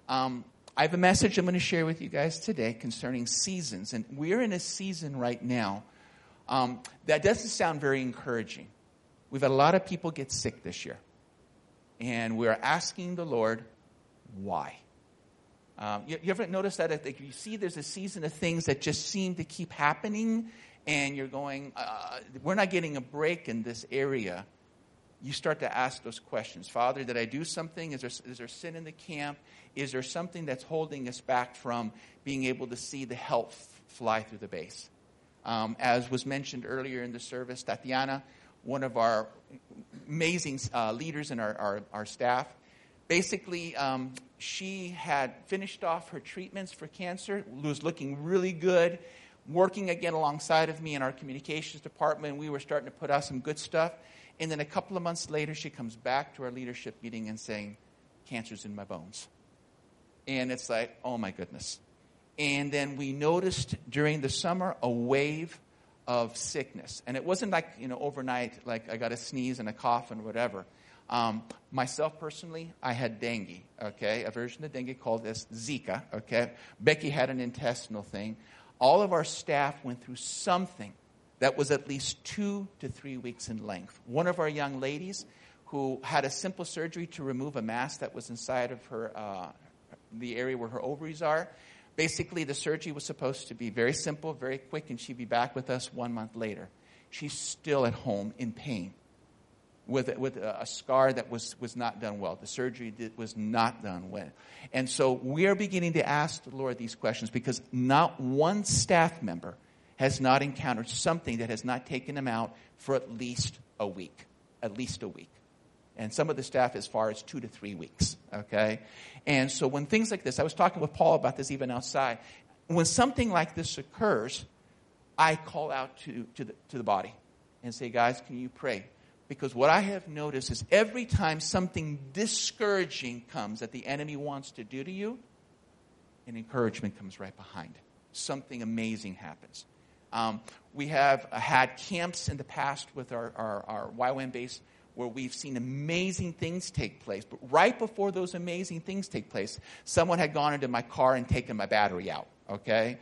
I have a message I'm going to share with you guys today concerning seasons. And we're in a season right now that doesn't sound very encouraging. We've had a lot of people get sick this year. And we're asking the Lord, why? You ever notice that you see there's a season of things that just seem to keep happening, and you're going, we're not getting a break in this area. You start to ask those questions. Father, did I do something? Is there sin in the camp? Is there something that's holding us back from being able to see the help fly through the base? As was mentioned earlier in the service, Tatiana, one of our amazing leaders in our staff, basically she had finished off her treatments for cancer, was looking really good, working again alongside of me in our communications department. We were starting to put out some good stuff. And then a couple of months later, she comes back to our leadership meeting and saying, cancer's in my bones. And it's like, oh my goodness. And then we noticed during the summer a wave of sickness. And it wasn't like, overnight, like I got a sneeze and a cough and whatever. Myself personally, I had dengue, okay? A version of dengue called this Zika, okay? Becky had an intestinal thing. All of our staff went through something that was at least 2 to 3 weeks in length. One of our young ladies who had a simple surgery to remove a mass that was inside of her, the area where her ovaries are. Basically, the surgery was supposed to be very simple, very quick, and she'd be back with us 1 month later. She's still at home in pain with a scar that was not done well. The surgery was not done well. And so we are beginning to ask the Lord these questions because not one staff member has not encountered something that has not taken them out for at least a week. At least a week. And some of the staff as far as 2 to 3 weeks. Okay? And so when things like this, I was talking with Paul about this even outside. When something like this occurs, I call out to the body and say, guys, can you pray? Because what I have noticed is every time something discouraging comes that the enemy wants to do to you, an encouragement comes right behind it. Something amazing happens. We have had camps in the past with our YWAM base where we've seen amazing things take place. But right before those amazing things take place, someone had gone into my car and taken my battery out, okay?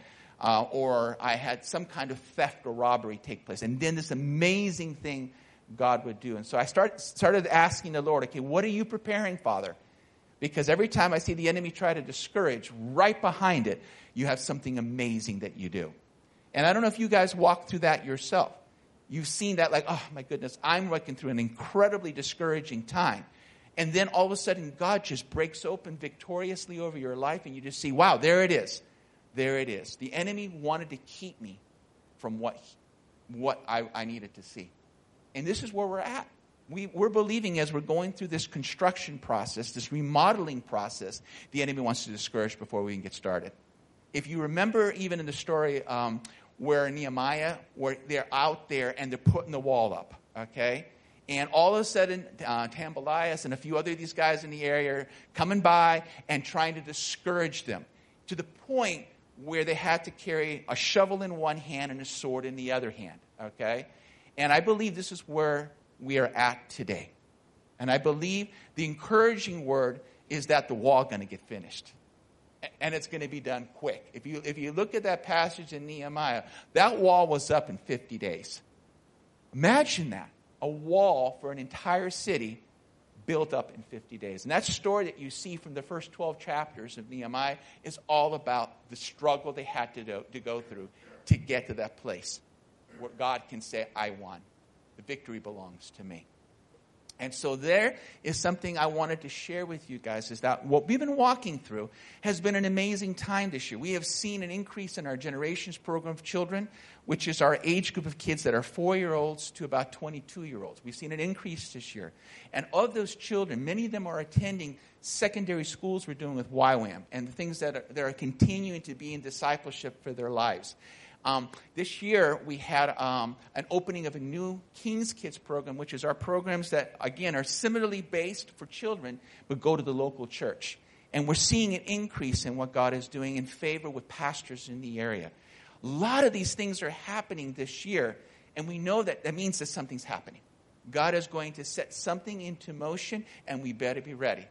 Or I had some kind of theft or robbery take place. And then this amazing thing God would do. And so I started asking the Lord, okay, what are you preparing, Father? Because every time I see the enemy try to discourage, right behind it, you have something amazing that you do. And I don't know if you guys walk through that yourself. You've seen that like, oh my goodness, I'm working through an incredibly discouraging time. And then all of a sudden, God just breaks open victoriously over your life and you just see, wow, there it is. There it is. The enemy wanted to keep me from what I needed to see. And this is where we're at. We're believing as we're going through this construction process, this remodeling process, the enemy wants to discourage before we can get started. If you remember even in the story where Nehemiah, where they're out there and they're putting the wall up, okay? And all of a sudden, Tambalias and a few other of these guys in the area are coming by and trying to discourage them to the point where they had to carry a shovel in one hand and a sword in the other hand, okay? And I believe this is where we are at today. And I believe the encouraging word is that the wall is going to get finished. And it's going to be done quick. If you look at that passage in Nehemiah, that wall was up in 50 days. Imagine that. A wall for an entire city built up in 50 days. And that story that you see from the first 12 chapters of Nehemiah is all about the struggle they had to go through to get to that place where God can say, I won. The victory belongs to me. And so there is something I wanted to share with you guys, is that what we've been walking through has been an amazing time this year. We have seen an increase in our Generations program of children, which is our age group of kids that are 4-year-olds to about 22-year-olds. We've seen an increase this year. And of those children, many of them are attending secondary schools we're doing with YWAM and the things that are continuing to be in discipleship for their lives. This year, we had an opening of a new King's Kids program, which is our programs that, again, are similarly based for children, but go to the local church. And we're seeing an increase in what God is doing in favor with pastors in the area. A lot of these things are happening this year, and we know that means that something's happening. God is going to set something into motion, and we better be ready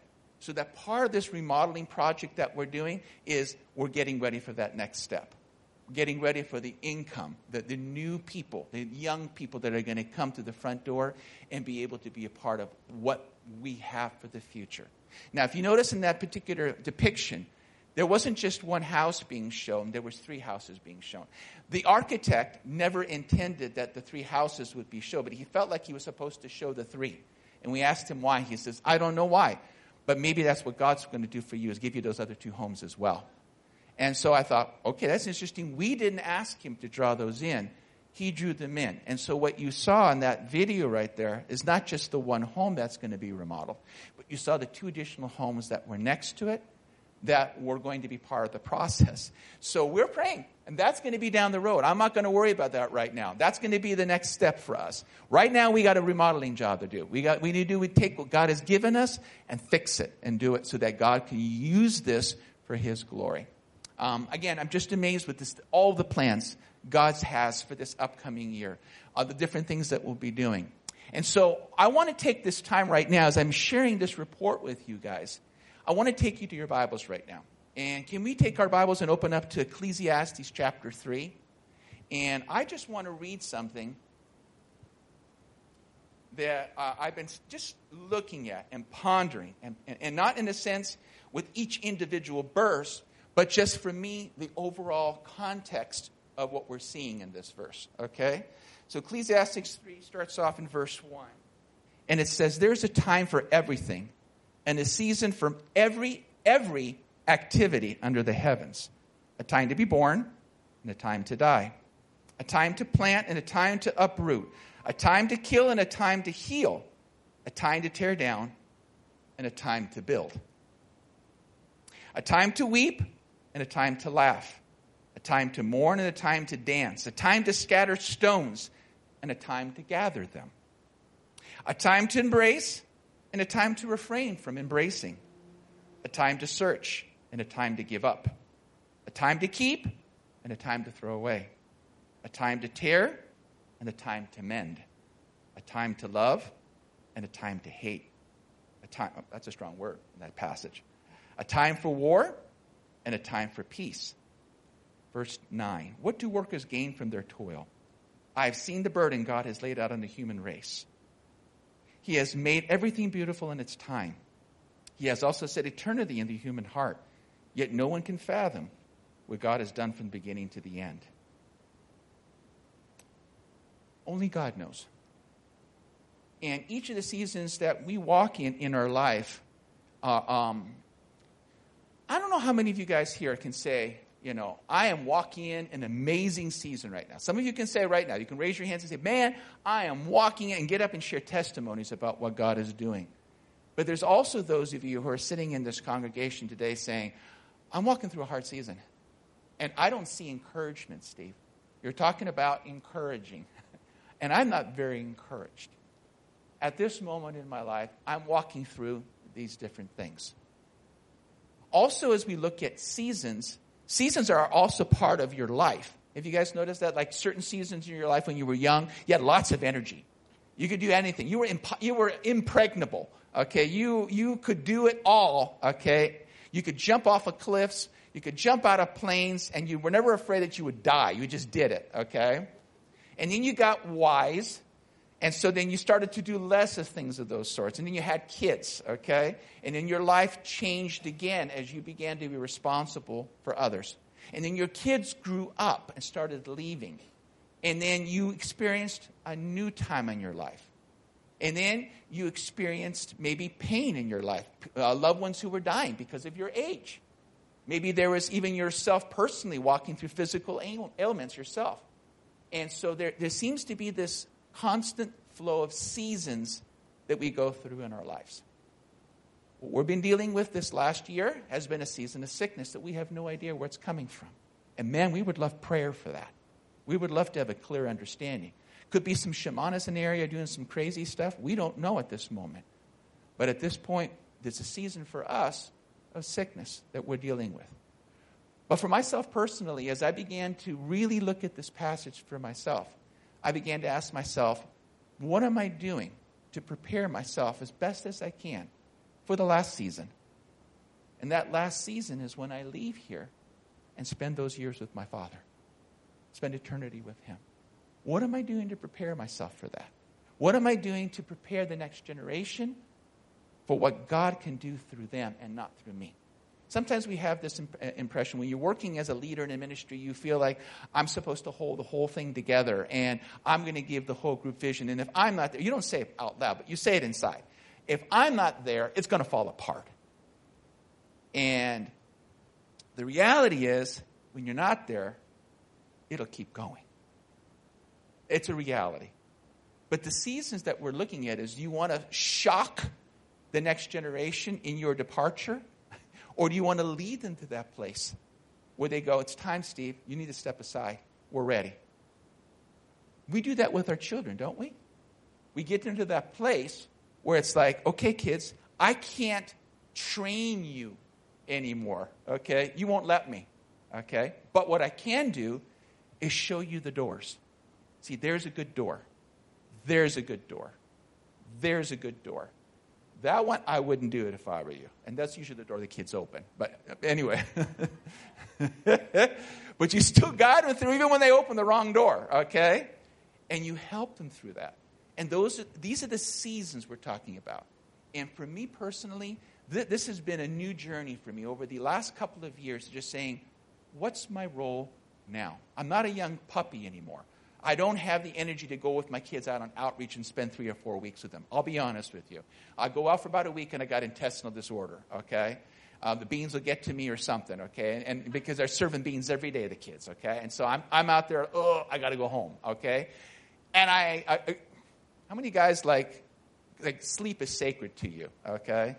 So that part of this remodeling project that we're doing is we're getting ready for that next step. We're getting ready for the income, the new people, the young people that are going to come to the front door and be able to be a part of what we have for the future. Now, if you notice in that particular depiction, there wasn't just one house being shown. There was 3 houses being shown. The architect never intended that the 3 houses would be shown, but he felt like he was supposed to show the 3. And we asked him why. He says, I don't know why. But maybe that's what God's going to do for you, is give you those other 2 homes as well. And so I thought, okay, that's interesting. We didn't ask him to draw those in. He drew them in. And so what you saw in that video right there is not just the one home that's going to be remodeled, but you saw the 2 additional homes that were next to it that were going to be part of the process. So we're praying, and that's going to be down the road. I'm not going to worry about that right now. That's going to be the next step for us. Right now, we got a remodeling job to do. We need to take what God has given us and fix it and do it so that God can use this for His glory. Again, I'm just amazed with this, all the plans God has for this upcoming year, the different things that we'll be doing. And so I want to take this time right now as I'm sharing this report with you guys. I want to take you to your Bibles right now. And can we take our Bibles and open up to Ecclesiastes chapter 3? And I just want to read something that I've been just looking at and pondering. And not in a sense with each individual verse, but just for me, the overall context of what we're seeing in this verse. Okay? So Ecclesiastes 3 starts off in verse 1. And it says, there's a time for everything, and a season for every activity under the heavens. A time to be born and a time to die. A time to plant and a time to uproot. A time to kill and a time to heal. A time to tear down and a time to build. A time to weep and a time to laugh. A time to mourn and a time to dance. A time to scatter stones and a time to gather them. A time to embrace and a time to refrain from embracing. A time to search and a time to give up. A time to keep and a time to throw away. A time to tear and a time to mend. A time to love and a time to hate. That's a strong word in that passage. A time for war and a time for peace. Verse 9. What do workers gain from their toil? I have seen the burden God has laid out on the human race. He has made everything beautiful in its time. He has also set eternity in the human heart. Yet no one can fathom what God has done from the beginning to the end. Only God knows. And each of the seasons that we walk in our life, I don't know how many of you guys here can say, I am walking in an amazing season right now. Some of you can say right now, you can raise your hands and say, man, I am walking in, and get up and share testimonies about what God is doing. But there's also those of you who are sitting in this congregation today saying, I'm walking through a hard season. And I don't see encouragement, Steve. You're talking about encouraging. And I'm not very encouraged. At this moment in my life, I'm walking through these different things. Also, as we look at seasons are also part of your life. Have you guys noticed that? Like certain seasons in your life when you were young, you had lots of energy. You could do anything. You were impregnable. Okay, you could do it all. Okay, you could jump off of cliffs. You could jump out of planes, and you were never afraid that you would die. You just did it. Okay, and then you got wise, and so then you started to do less of things of those sorts. And then you had kids. Okay, and then your life changed again as you began to be responsible for others. And then your kids grew up and started leaving. And then you experienced a new time in your life. And then you experienced maybe pain in your life. Loved ones who were dying because of your age. Maybe there was even yourself personally walking through physical ailments yourself. And so there seems to be this constant flow of seasons that we go through in our lives. What we've been dealing with this last year has been a season of sickness that we have no idea where it's coming from. And man, we would love prayer for that. We would love to have a clear understanding. Could be some shamans in the area doing some crazy stuff. We don't know at this moment. But at this point, there's a season for us of sickness that we're dealing with. But for myself personally, as I began to really look at this passage for myself, I began to ask myself, what am I doing to prepare myself as best as I can for the last season, And that last season is when I leave here and spend those years with my Father. Spend eternity with Him. What am I doing to prepare myself for that? What am I doing to prepare the next generation for what God can do through them and not through me? Sometimes we have this impression when you're working as a leader in a ministry, you feel like I'm supposed to hold the whole thing together and I'm going to give the whole group vision. And if I'm not there, you don't say it out loud, but you say it inside. If I'm not there, it's going to fall apart. And the reality is, when you're not there, it'll keep going. It's a reality. But the seasons that we're looking at is, do you want to shock the next generation in your departure? Or do you want to lead them to that place where they go, it's time, Steve, you need to step aside. We're ready. We do that with our children, don't we? We get them to that place where it's like, okay, kids, I can't train you anymore, okay? You won't let me, okay? But what I can do is show you the doors. See, there's a good door. There's a good door. There's a good door. That one, I wouldn't do it if I were you. And that's usually the door the kids open. But anyway. But you still guide them through even when they open the wrong door, okay? And you help them through that. And these are the seasons we're talking about. And for me personally, this has been a new journey for me over the last couple of years, just saying, what's my role now? I'm not a young puppy anymore. I don't have the energy to go with my kids out on outreach and spend 3 or 4 weeks with them. I'll be honest with you. I go out for about a week and I got intestinal disorder, okay? The beans will get to me or something, okay? And because they're serving beans every day, the kids, okay? And so I'm out there, I got to go home, okay? And how many guys like sleep is sacred to you, okay?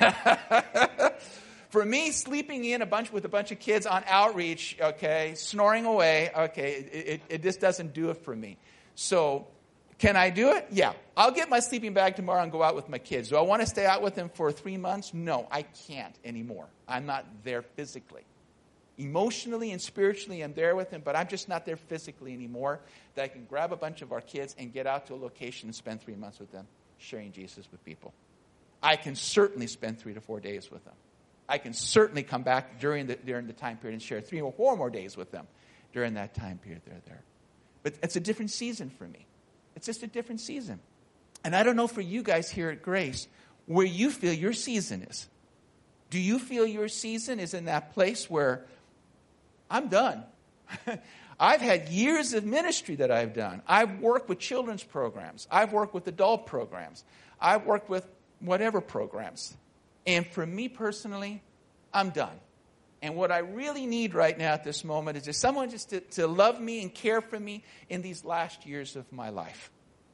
For me, sleeping in with a bunch of kids on outreach, okay, snoring away, okay, it just doesn't do it for me. So, can I do it? Yeah. I'll get my sleeping bag tomorrow and go out with my kids. Do I want to stay out with them for 3 months? No, I can't anymore. I'm not there physically. Emotionally and spiritually, I'm there with them, but I'm just not there physically anymore, that I can grab a bunch of our kids and get out to a location and spend 3 months with them, sharing Jesus with people. I can certainly spend 3 to 4 days with them. I can certainly come back during the time period and share 3 or 4 more days with them during that time period they're there. But it's a different season for me. It's just a different season. And I don't know for you guys here at Grace where you feel your season is. Do you feel your season is in that place where I'm done? I've had years of ministry that I've done. I've worked with children's programs. I've worked with adult programs. I've worked with whatever programs. And for me personally, I'm done. And what I really need right now at this moment is just someone just to love me and care for me in these last years of my life.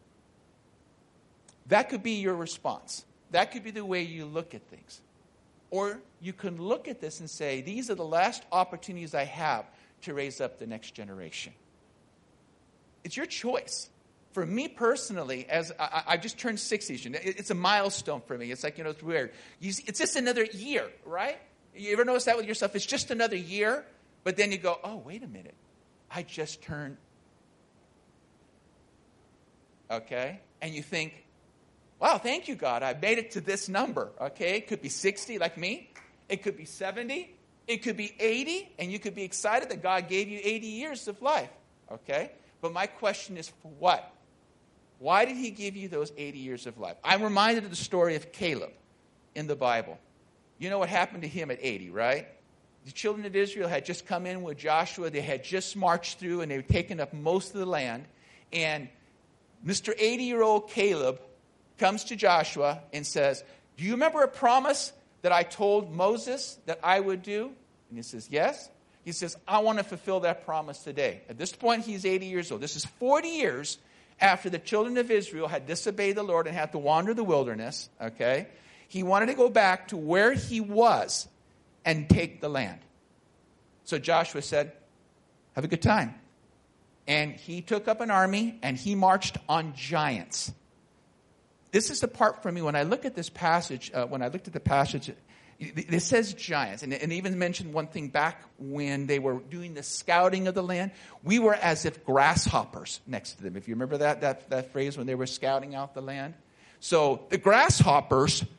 That could be your response. That could be the way you look at things. Or you can look at this and say, these are the last opportunities I have to raise up the next generation. It's your choice. For me personally, as I just turned 60, it's a milestone for me. It's like, it's weird. It's just another year, right? You ever notice that with yourself? It's just another year, but then you go, oh, wait a minute. I just turned, okay? And you think, wow, thank you, God. I made it to this number, okay? It could be 60 like me. It could be 70. It could be 80, and you could be excited that God gave you 80 years of life, okay? But my question is, for what? Why did he give you those 80 years of life? I'm reminded of the story of Caleb in the Bible. You know what happened to him at 80, right? The children of Israel had just come in with Joshua. They had just marched through, and they had taken up most of the land. And Mr. 80-year-old Caleb comes to Joshua and says, do you remember a promise that I told Moses that I would do? And he says, yes. He says, I want to fulfill that promise today. At this point, he's 80 years old. This is 40 years after the children of Israel had disobeyed the Lord and had to wander the wilderness, okay? He wanted to go back to where he was and take the land. So Joshua said, have a good time. And he took up an army and he marched on giants. This is the part for me when I look at this passage, when I looked at the passage, it says giants. And it even mentioned one thing back when they were doing the scouting of the land. We were as if grasshoppers next to them. If you remember that phrase when they were scouting out the land. So the grasshoppers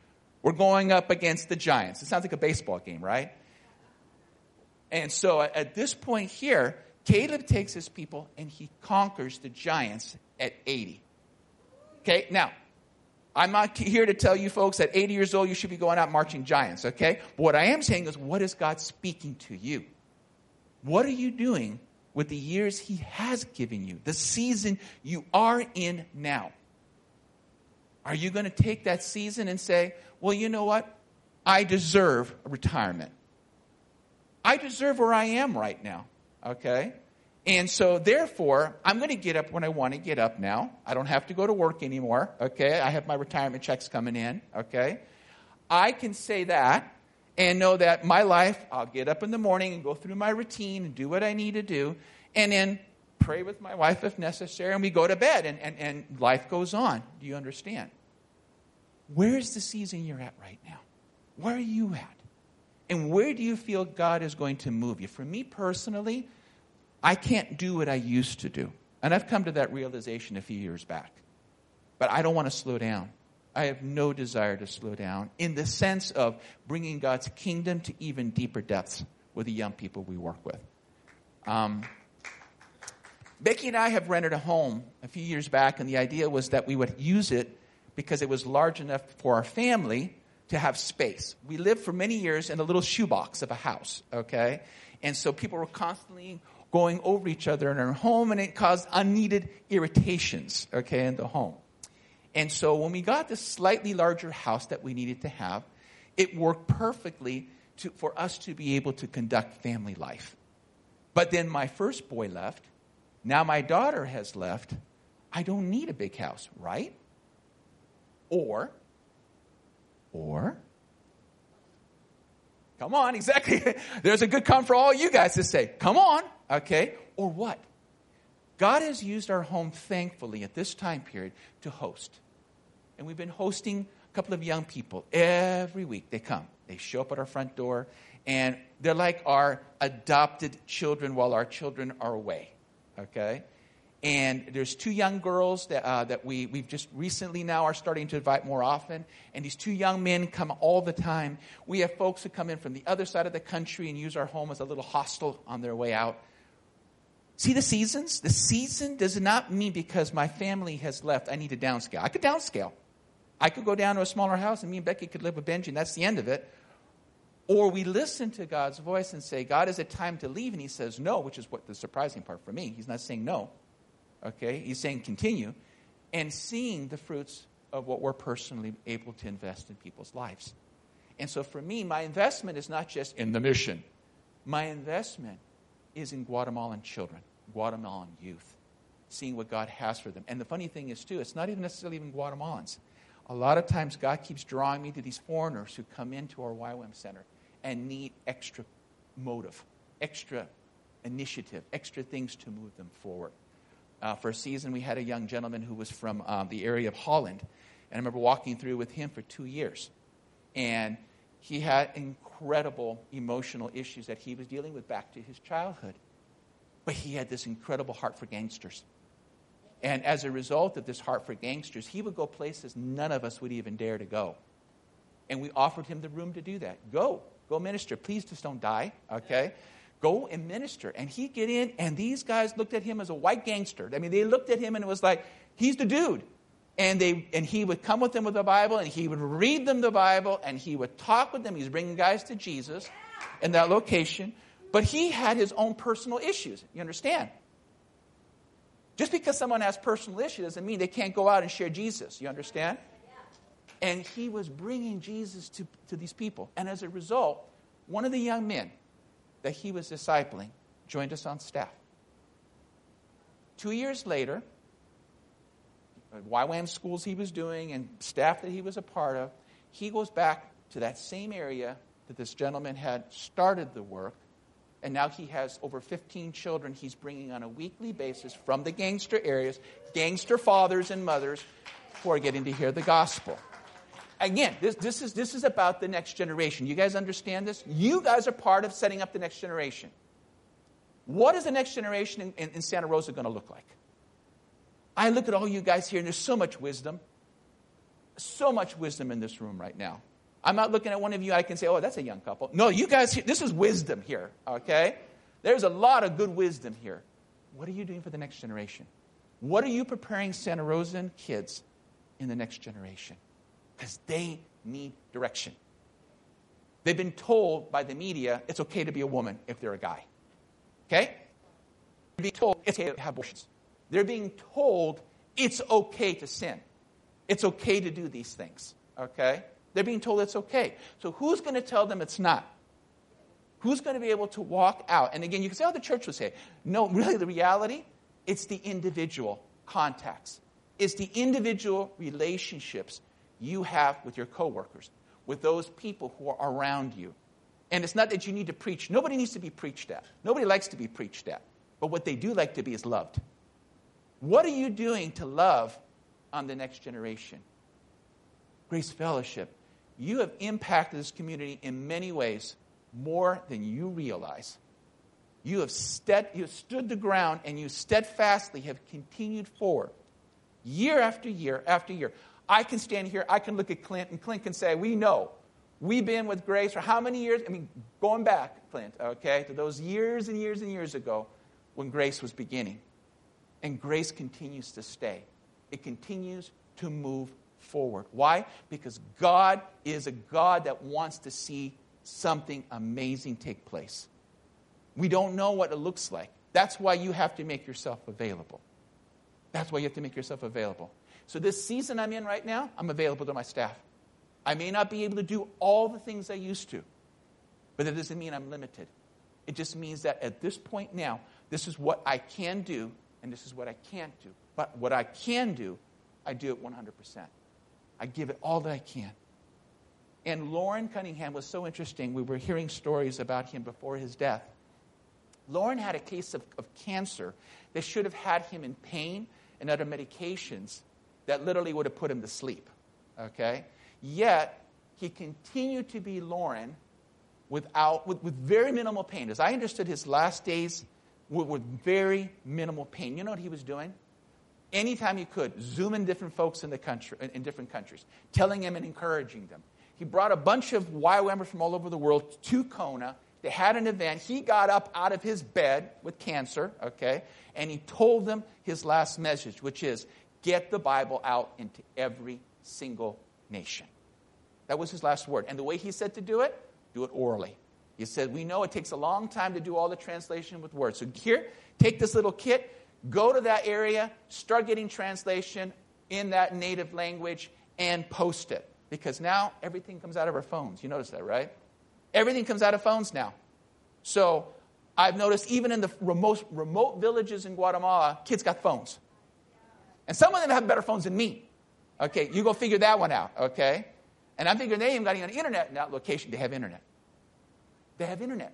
We're going up against the Giants. It sounds like a baseball game, right? And so at this point here, Caleb takes his people and he conquers the Giants at 80. Okay, now, I'm not here to tell you folks at 80 years old you should be going out marching giants, okay? But what I am saying is, what is God speaking to you? What are you doing with the years he has given you, the season you are in now? Are you going to take that season and say, well, you know what? I deserve a retirement. I deserve where I am right now, okay? And so, therefore, I'm going to get up when I want to get up now. I don't have to go to work anymore, okay? I have my retirement checks coming in, okay? I can say that and know that my life, I'll get up in the morning and go through my routine and do what I need to do, and then pray with my wife if necessary, and we go to bed, and life goes on. Do you understand? Where's the season you're at right now? Where are you at? And where do you feel God is going to move you? For me personally, I can't do what I used to do. And I've come to that realization a few years back. But I don't want to slow down. I have no desire to slow down in the sense of bringing God's kingdom to even deeper depths with the young people we work with. Becky and I have rented a home a few years back, and the idea was that we would use it because it was large enough for our family to have space. We lived for many years in a little shoebox of a house, okay? And so people were constantly going over each other in our home, and it caused unneeded irritations, okay, in the home. And so when we got this slightly larger house that we needed to have, it worked perfectly for us to be able to conduct family life. But then my first boy left. Now my daughter has left. I don't need a big house, right? Or, come on, exactly. There's a good comment for all you guys to say, come on, okay? Or what? God has used our home, thankfully, at this time period to host. And we've been hosting a couple of young people every week. They come. They show up at our front door, and they're like our adopted children while our children are away, okay? And there's two young girls that we've just recently now are starting to invite more often. And these two young men come all the time. We have folks who come in from the other side of the country and use our home as a little hostel on their way out. See the seasons? The season does not mean because my family has left, I need to downscale. I could downscale. I could go down to a smaller house and me and Becky could live with Benji, and that's the end of it. Or we listen to God's voice and say, God, is it time to leave? And he says no, which is what the surprising part for me. He's not saying no. Okay, he's saying continue, and seeing the fruits of what we're personally able to invest in people's lives. And so for me, my investment is not just in the mission. My investment is in Guatemalan children, Guatemalan youth, seeing what God has for them. And the funny thing is, too, it's not even necessarily even Guatemalans. A lot of times God keeps drawing me to these foreigners who come into our YWAM Center and need extra motive, extra initiative, extra things to move them forward. For a season, we had a young gentleman who was from the area of Holland. And I remember walking through with him for 2 years. And he had incredible emotional issues that he was dealing with back to his childhood. But he had this incredible heart for gangsters. And as a result of this heart for gangsters, he would go places none of us would even dare to go. And we offered him the room to do that. Go minister. Please just don't die, okay? Go and minister. And he'd get in, and these guys looked at him as a white gangster. I mean, they looked at him, and it was like, he's the dude. And he would come with them with the Bible, and he would read them the Bible, and he would talk with them. He was bringing guys to Jesus in that location. But he had his own personal issues. You understand? Just because someone has personal issues doesn't mean they can't go out and share Jesus. You understand? And he was bringing Jesus to these people. And as a result, one of the young men that he was discipling joined us on staff. 2 years later, YWAM schools he was doing and staff that he was a part of, he goes back to that same area that this gentleman had started the work, and now he has over 15 children he's bringing on a weekly basis from the gangster areas, gangster fathers and mothers who are getting to hear the gospel. Again, this is about the next generation. You guys understand this? You guys are part of setting up the next generation. What is the next generation in Santa Rosa going to look like? I look at all you guys here, and there's so much wisdom. So much wisdom in this room right now. I'm not looking at one of you, I can say, oh, that's a young couple. No, you guys, this is wisdom here, okay? There's a lot of good wisdom here. What are you doing for the next generation? What are you preparing Santa Rosa kids in the next generation? Because they need direction. They've been told by the media it's okay to be a woman if they're a guy. Okay? They're being told it's okay to have abortions. They're being told it's okay to sin. It's okay to do these things. Okay? They're being told it's okay. So who's going to tell them it's not? Who's going to be able to walk out? And again, you can say, oh, the church will say it. No, really, the reality, it's the individual contacts. It's the individual relationships you have with your coworkers, with those people who are around you. And it's not that you need to preach. Nobody needs to be preached at. Nobody likes to be preached at. But what they do like to be is loved. What are you doing to love on the next generation? Grace Fellowship, you have impacted this community in many ways more than you realize. You have stood the ground and you steadfastly have continued forward year after year after year. I can stand here, I can look at Clint, and Clint can say, we know. We've been with Grace for how many years? I mean, going back, Clint, okay, to those years and years and years ago when Grace was beginning. And Grace continues to stay. It continues to move forward. Why? Because God is a God that wants to see something amazing take place. We don't know what it looks like. That's why you have to make yourself available. That's why you have to make yourself available. So this season I'm in right now, I'm available to my staff. I may not be able to do all the things I used to, but that doesn't mean I'm limited. It just means that at this point now, this is what I can do, and this is what I can't do. But what I can do, I do it 100%. I give it all that I can. And Loren Cunningham was so interesting. We were hearing stories about him before his death. Loren had a case of cancer that should have had him in pain and other medications that literally would have put him to sleep. Okay? Yet, he continued to be Loren with very minimal pain. As I understood, his last days were with very minimal pain. You know what he was doing? Anytime he could, zooming different folks in the country, in different countries, telling them and encouraging them. He brought a bunch of YWAMers from all over the world to Kona. They had an event. He got up out of his bed with cancer, okay, and he told them his last message, which is, get the Bible out into every single nation. That was his last word. And the way he said to do it orally. He said, we know it takes a long time to do all the translation with words. So here, take this little kit, go to that area, start getting translation in that native language, and post it. Because now everything comes out of our phones. You notice that, right? Everything comes out of phones now. So I've noticed even in the remote villages in Guatemala, kids got phones. And some of them have better phones than me. Okay, you go figure that one out, okay? And I'm figuring they ain't got any internet in that location. They have internet. They have internet.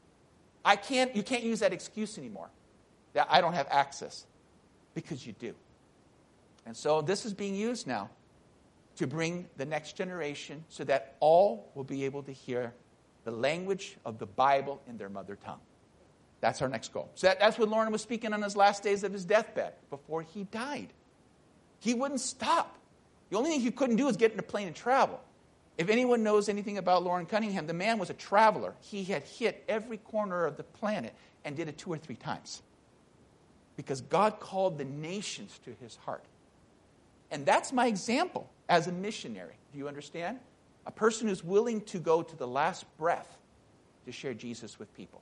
You can't use that excuse anymore, that I don't have access, because you do. And so this is being used now to bring the next generation so that all will be able to hear the language of the Bible in their mother tongue. That's our next goal. So that's what Loren was speaking on his last days of his deathbed before he died. He wouldn't stop. The only thing he couldn't do is get in a plane and travel. If anyone knows anything about Loren Cunningham, the man was a traveler. He had hit every corner of the planet and did it 2 or 3 times. Because God called the nations to his heart. And that's my example as a missionary. Do you understand? A person who's willing to go to the last breath to share Jesus with people.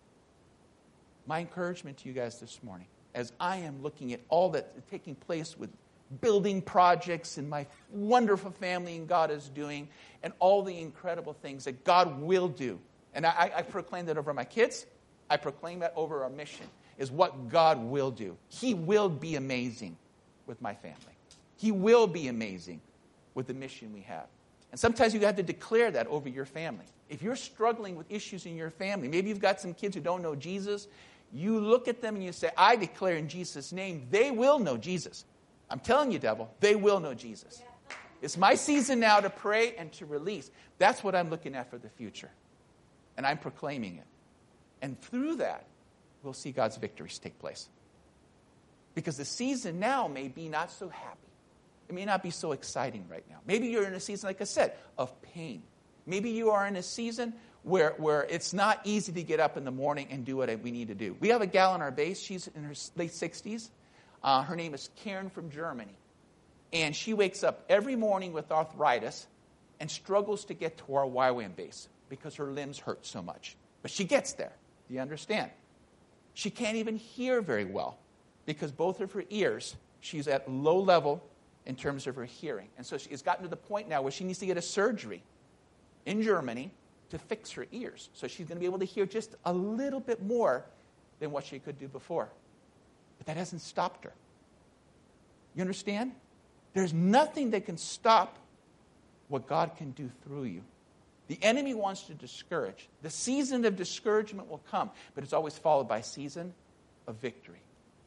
My encouragement to you guys this morning, as I am looking at all that's taking place with building projects and my wonderful family and God is doing, and all the incredible things that God will do. And I proclaim that over my kids. I proclaim that over our mission, is what God will do. He will be amazing with my family. He will be amazing with the mission we have. And sometimes you have to declare that over your family. If you're struggling with issues in your family, maybe you've got some kids who don't know Jesus, you look at them and you say, I declare in Jesus' name, they will know Jesus. I'm telling you, devil, they will know Jesus. It's my season now to pray and to release. That's what I'm looking at for the future. And I'm proclaiming it. And through that, we'll see God's victories take place. Because the season now may be not so happy. It may not be so exciting right now. Maybe you're in a season, like I said, of pain. Maybe you are in a season where it's not easy to get up in the morning and do what we need to do. We have a gal on our base. She's in her late 60s. Her name is Karen from Germany. And she wakes up every morning with arthritis and struggles to get to our YWAM base because her limbs hurt so much. But she gets there. Do you understand? She can't even hear very well because both of her ears, she's at low level in terms of her hearing. And so she's gotten to the point now where she needs to get a surgery in Germany to fix her ears. So she's going to be able to hear just a little bit more than what she could do before. But that hasn't stopped her. You understand? There's nothing that can stop what God can do through you. The enemy wants to discourage. The season of discouragement will come, but it's always followed by a season of victory.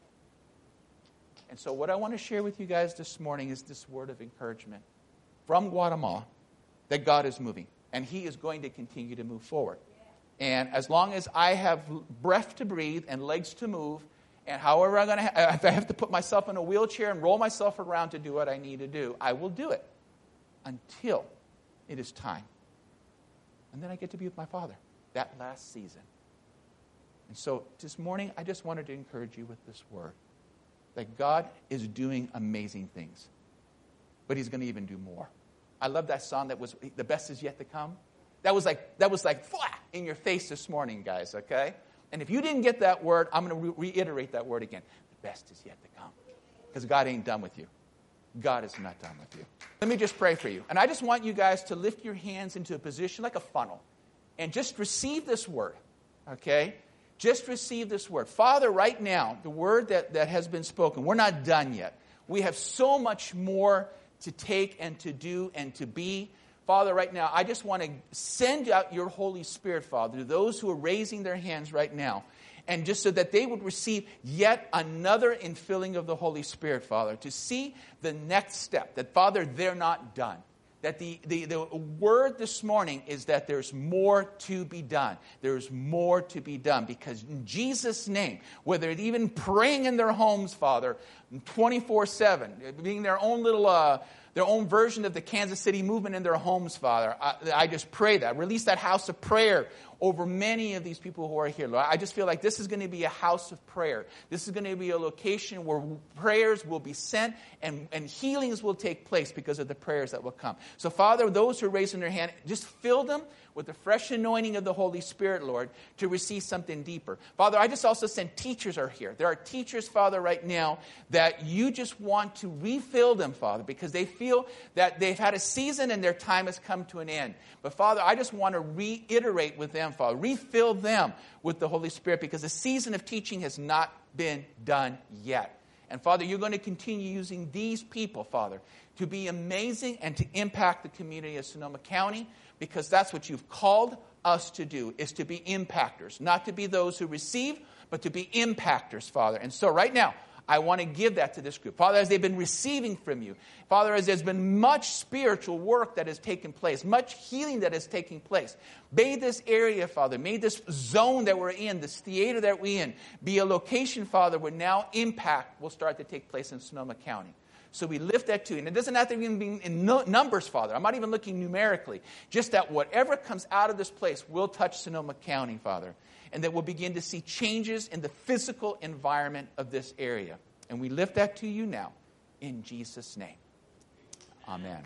And so what I want to share with you guys this morning is this word of encouragement from Guatemala that God is moving, and He is going to continue to move forward. And as long as I have breath to breathe and legs to move, and however if I have to put myself in a wheelchair and roll myself around to do what I need to do, I will do it until it is time. And then I get to be with my Father that last season. And so this morning, I just wanted to encourage you with this word, that God is doing amazing things, but He's going to even do more. I love that song that was, "The best is yet to come." That was like in your face this morning, guys, okay? And if you didn't get that word, I'm going to reiterate that word again. The best is yet to come. Because God ain't done with you. God is not done with you. Let me just pray for you. And I just want you guys to lift your hands into a position like a funnel and just receive this word, okay? Just receive this word. Father, right now, the word that has been spoken, we're not done yet. We have so much more to take and to do and to be. Father, right now, I just want to send out your Holy Spirit, Father, to those who are raising their hands right now. And just so that they would receive yet another infilling of the Holy Spirit, Father, to see the next step. That, Father, they're not done. That the word this morning is that there's more to be done. There's more to be done. Because in Jesus' name, whether it's even praying in their homes, Father, 24/7, being their own little... their own version of the Kansas City movement in their homes, Father. I just pray that. Release that house of prayer over many of these people who are here, Lord. I just feel like this is going to be a house of prayer. This is going to be a location where prayers will be sent and healings will take place because of the prayers that will come. So, Father, those who are raising their hand, just fill them with the fresh anointing of the Holy Spirit, Lord, to receive something deeper. Father, I just also send teachers are here. There are teachers, Father, right now that you just want to refill them, Father, because they feel that they've had a season and their time has come to an end. But, Father, I just want to reiterate with them, Father, refill them with the Holy Spirit because the season of teaching has not been done yet. And, Father, you're going to continue using these people, Father, to be amazing and to impact the community of Sonoma County, because that's what you've called us to do, is to be impactors. Not to be those who receive, but to be impactors, Father. And so right now, I want to give that to this group. Father, as they've been receiving from you, Father, as there's been much spiritual work that has taken place, much healing that is taking place, may this area, Father, may this zone that we're in, this theater that we're in, be a location, Father, where now impact will start to take place in Sonoma County. So we lift that to you. And it doesn't have to even be in numbers, Father. I'm not even looking numerically. Just that whatever comes out of this place will touch Sonoma County, Father. And that we'll begin to see changes in the physical environment of this area. And we lift that to you now in Jesus' name. Amen.